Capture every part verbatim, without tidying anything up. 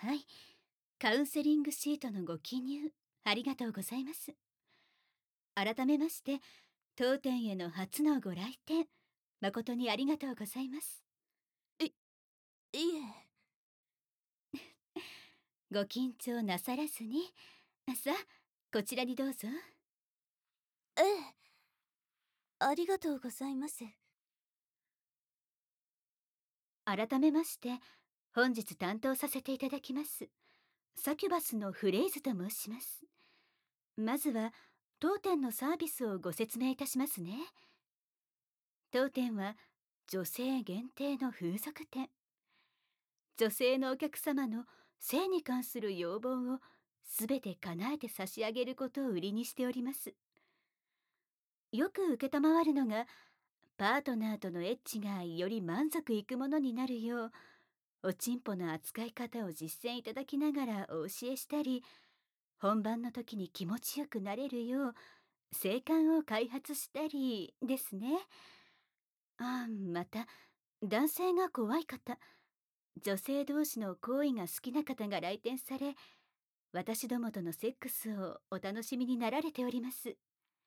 はい。カウンセリングシートのご記入、ありがとうございます。改めまして、当店への初のご来店、誠にありがとうございます。 い、いえ。 ご緊張なさらずに、さあ、こちらにどうぞ。 ええ。ありがとうございます。 改めまして、本日担当させていただきます。サキュバスのフレイズと申します。まずは、当店のサービスをご説明いたしますね。当店は、女性限定の風俗店。女性のお客様の性に関する要望をすべて叶えて差し上げることを売りにしております。よく受けたまわるのが、パートナーとのエッチがより満足いくものになるよう、おちんぽの扱い方を実践いただきながらお教えしたり、本番の時に気持ちよくなれるよう、性感を開発したりですね。ああ、また、男性が怖い方、女性同士の行為が好きな方が来店され、私どもとのセックスをお楽しみになられております。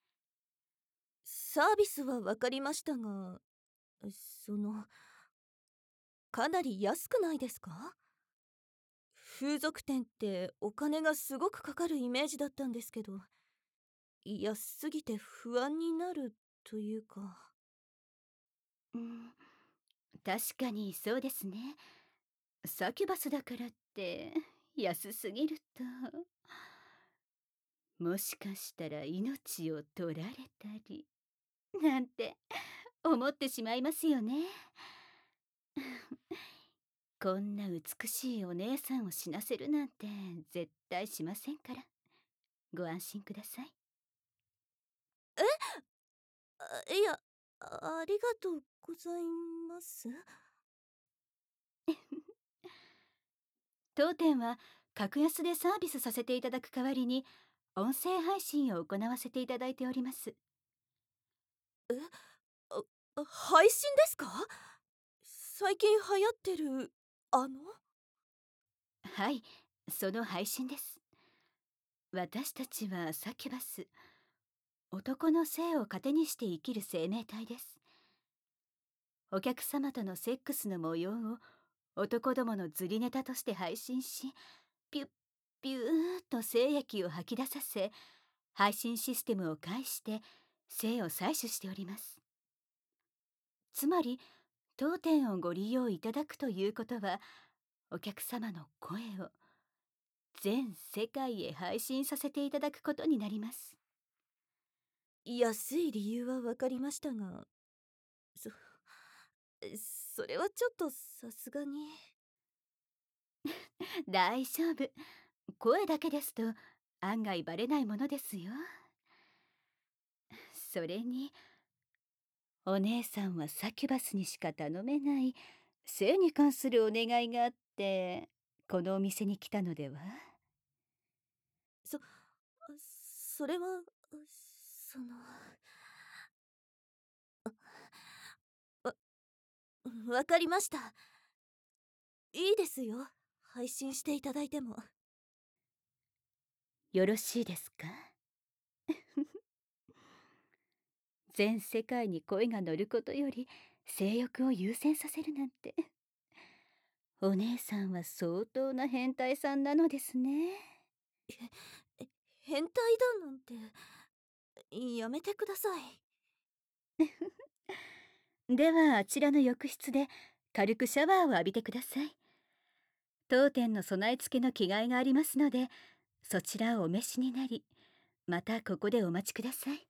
サービスはわかりましたが、その、かなり安くないですか？風俗店ってお金がすごくかかるイメージだったんですけど、安すぎて不安になるというか。 うん、確かにそうですね。サキュバスだからって安すぎると、もしかしたら命を取られたりなんて思ってしまいますよね。こんな美しいお姉さんを死なせるなんて絶対しませんから、ご安心ください。 え？あ、いや、あありがとうございます。 当店は格安でサービスさせていただく代わりに音声配信を行わせていただいております。 え？あ、あ配信ですか？最近流行ってる、あの？ はい、その配信です。私たちはサキュバス、男の性を糧にして生きる生命体です。お客様とのセックスの模様を男どものズリネタとして配信し、ピュッピューと精液を吐き出させ、配信システムを介して精を採取しております。つまり、当店をご利用いただくということは、お客様の声を全世界へ配信させていただくことになります。 安い理由はわかりましたが、そ、それはちょっとさすがに。 大丈夫。声だけですと案外バレないものですよ。それに、お姉さんはサキュバスにしか頼めない性に関するお願いがあって、このお店に来たのでは？ そ、それは、その、わ、わかりました。いいですよ。配信していただいても。 よろしいですか？全世界に声が乗ることより性欲を優先させるなんて、お姉さんは相当な変態さんなのですね。 え、変態だなんて、やめてください。 ではあちらの浴室で軽くシャワーを浴びてください。当店の備え付けの着替えがありますので、そちらをお召しになり、またここでお待ちください。